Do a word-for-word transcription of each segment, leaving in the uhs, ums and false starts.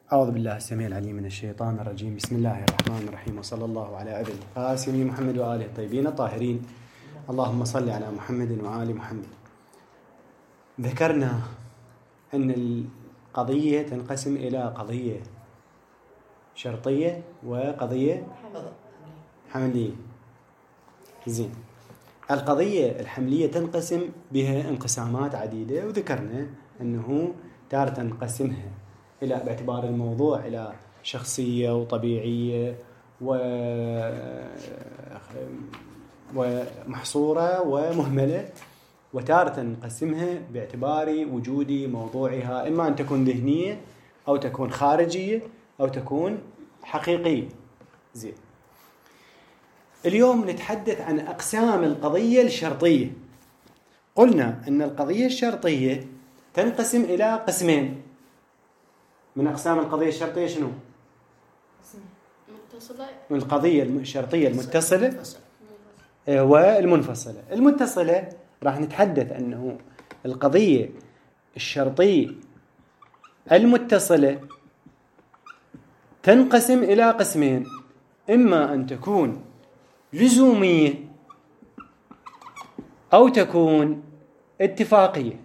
أعوذ بالله السميع العليم من الشيطان الرجيم. بسم الله الرحمن الرحيم، وصلى الله على أبي القاسم محمد وآله الطيبين الطاهرين. اللهم صل على محمد وآل محمد. ذكرنا أن القضية تنقسم إلى قضية شرطية وقضية حملية. زين، القضية الحملية تنقسم بها انقسامات عديدة، وذكرنا أنه تارة نقسمها إلى باعتبار الموضوع إلى شخصية وطبيعية ومحصورة ومهملة، وتارة نقسمها باعتبار وجود موضوعها إما أن تكون ذهنية أو تكون خارجية أو تكون حقيقية. زين، اليوم نتحدث عن أقسام القضية الشرطية. قلنا أن القضية الشرطية تنقسم إلى قسمين. من أقسام القضية الشرطية شنو؟ القضية الشرطية المتصلة والمنفصلة. المتصلة راح نتحدث أنه القضية الشرطية المتصلة تنقسم إلى قسمين، إما أن تكون لزومية أو تكون اتفاقية.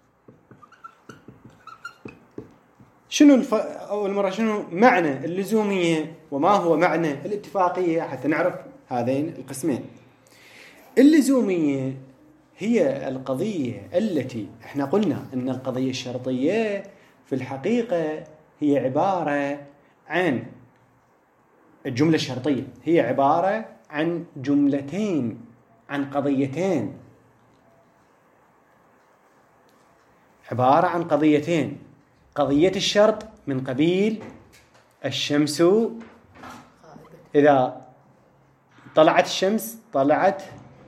شنو الف... أول مرة شنو معنى اللزومية وما هو معنى الاتفاقية حتى نعرف هذين القسمين. اللزومية هي القضية التي احنا قلنا أن القضية الشرطية في الحقيقة هي عبارة عن الجملة الشرطية هي عبارة عن جملتين، عن قضيتين، عبارة عن قضيتين. قضية الشرط من قبيل الشمس إذا طلعت الشمس طلعت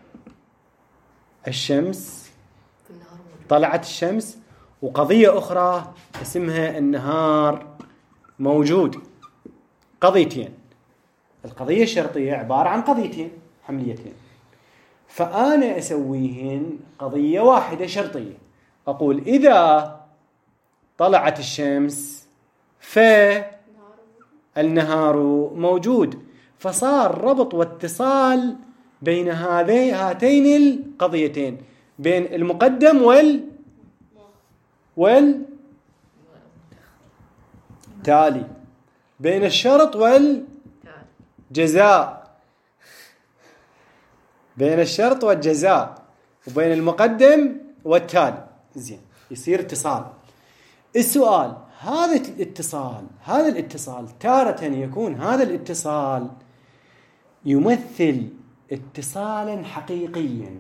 الشمس طلعت الشمس وقضية أخرى اسمها النهار موجود. قضيتين. القضية الشرطية عبارة عن قضيتين حمليتين، فأنا أسويهن قضية واحدة شرطية. أقول إذا طلعت الشمس فالنهار موجود، فصار ربط واتصال بين هاتين القضيتين، بين المقدم وال والتالي، بين الشرط والجزاء، بين الشرط والجزاء، وبين المقدم والتالي. زين، يصير اتصال. السؤال، هذا الاتصال هذا الاتصال تارة يكون هذا الاتصال يمثل اتصالا حقيقيا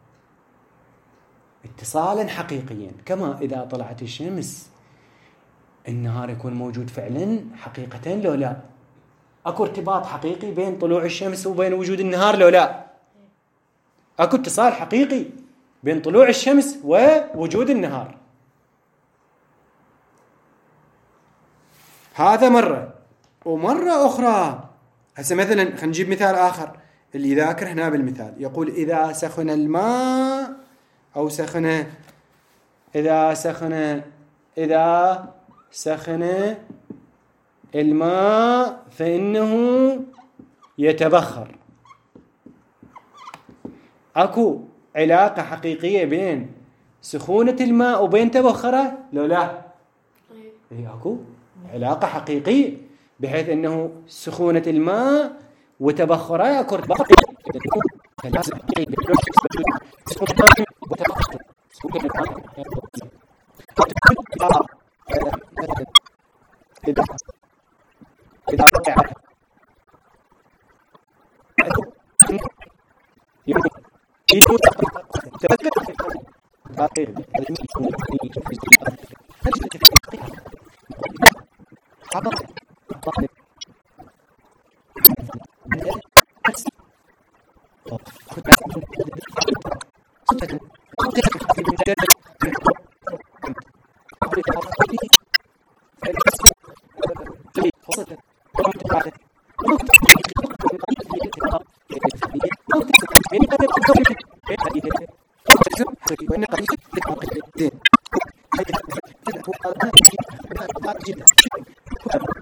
اتصالا حقيقيا كما إذا طلعت الشمس النهار يكون موجود فعلا حقيقة لو لا؟ أكو ارتباط حقيقي بين طلوع الشمس وبين وجود النهار لو لا؟ أكو اتصال حقيقي بين طلوع الشمس ووجود النهار. هذا مرة. ومرة أخرى هسه مثلا خلينا نجيب مثال آخر اللي ذاكر هنا بالمثال. يقول إذا سخن الماء أو سخن إذا سخن إذا سخن الماء فإنه يتبخر. أكو علاقة حقيقية بين سخونة الماء وبين تبخره لو لا؟ إيه، أكو علاقة حقيقية بحيث أنه سخونة الماء وتبخره أكو ارتباط. جدا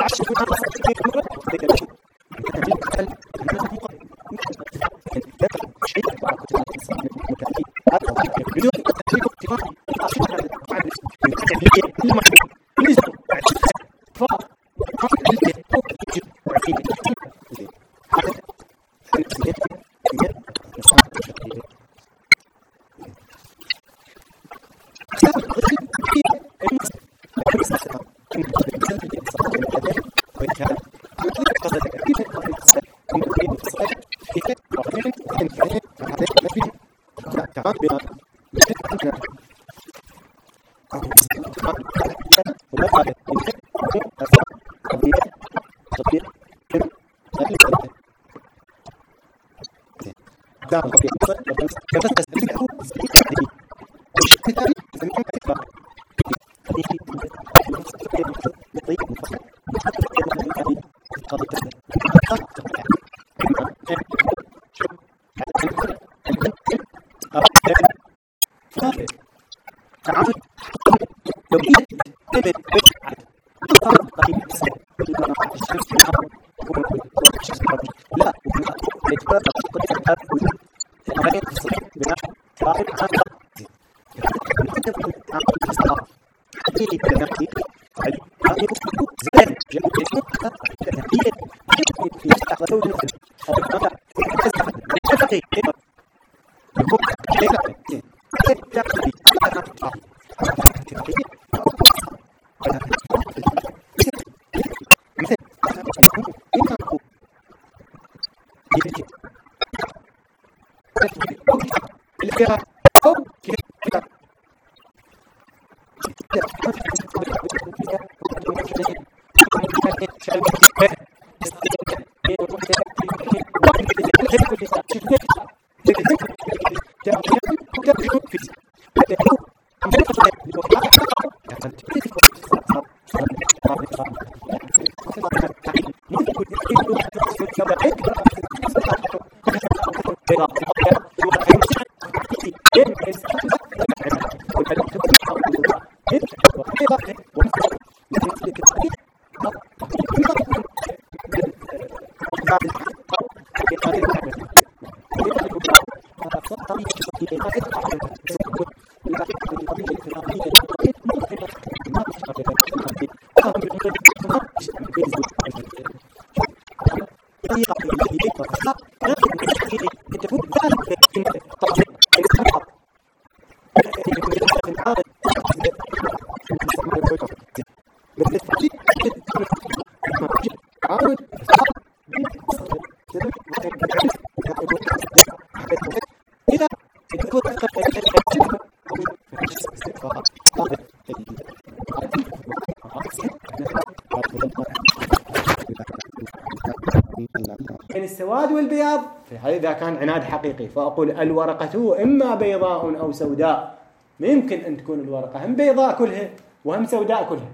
السواد والبياض إذا كان عناد حقيقي، فأقول الورقة إما بيضاء أو سوداء. ممكن أن تكون الورقة هم بيضاء كلها وهم سوداء كلها،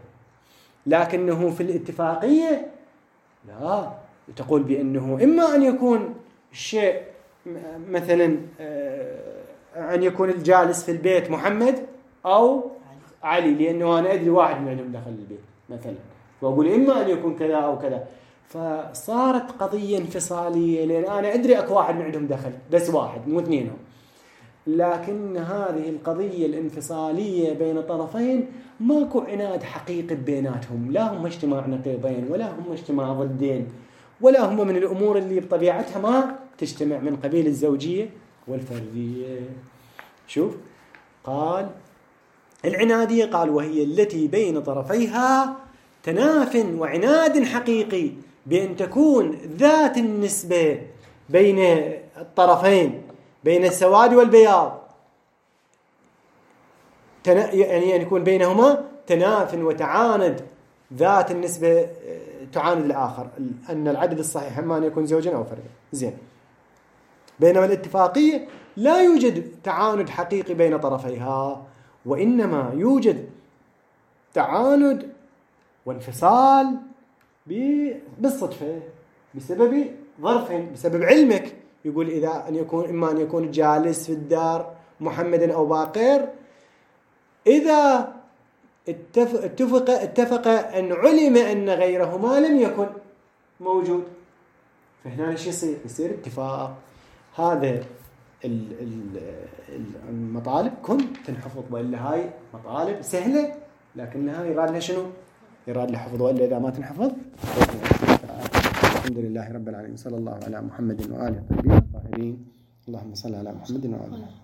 لكنه في الاتفاقية لا، تقول بأنه إما أن يكون الشيء مثلا أن يكون الجالس في البيت محمد أو علي، لأنه أنا أدري واحد منهم دخل البيت مثلا، وأقول إما أن يكون كذا أو كذا، فصارت قضية انفصالية، لأن أنا أدري أكو واحد من عندهم دخل، بس واحد مو اثنينهم. لكن هذه القضية الانفصالية بين طرفين ماكو عناد حقيقي بيناتهم، لا هم اجتماع نقيضين ولا هم اجتماع ضدين، ولا هم من الأمور اللي بطبيعتها ما تجتمع من قبيل الزوجية والفردية. شوف قال العنادية، قال وهي التي بين طرفيها تناف وعناد حقيقي بأن تكون ذات النسبة بين الطرفين، بين السواد والبياض، يعني أن يكون بينهما تناف وتعاند، ذات النسبة تعاند الآخر، أن العدد الصحيح إما أن يكون زوجا أو فردا. زين، بينما الاتفاقية لا يوجد تعاند حقيقي بين طرفيها، وإنما يوجد تعاند وانفصال بالصدفة بسبب ظرف، بسبب علمك. يقول إذا أن يكون إما أن يكون جالس في الدار محمد أو باقر، إذا اتفق اتفق, اتفق أن علم أن غيرهما لم يكن موجود. فهنا ايش يصير؟ يصير اتفاق. هذا المطالب كن تنحفظ، وإلا هاي مطالب سهلة لكنها يراد لها شنو؟ يراد لها حفظ، وإلا إذا ما تنحفظ. الحمد لله رب العالمين، صلى الله على محمد وآله الطيبين الطاهرين. اللهم صل على محمد وآله.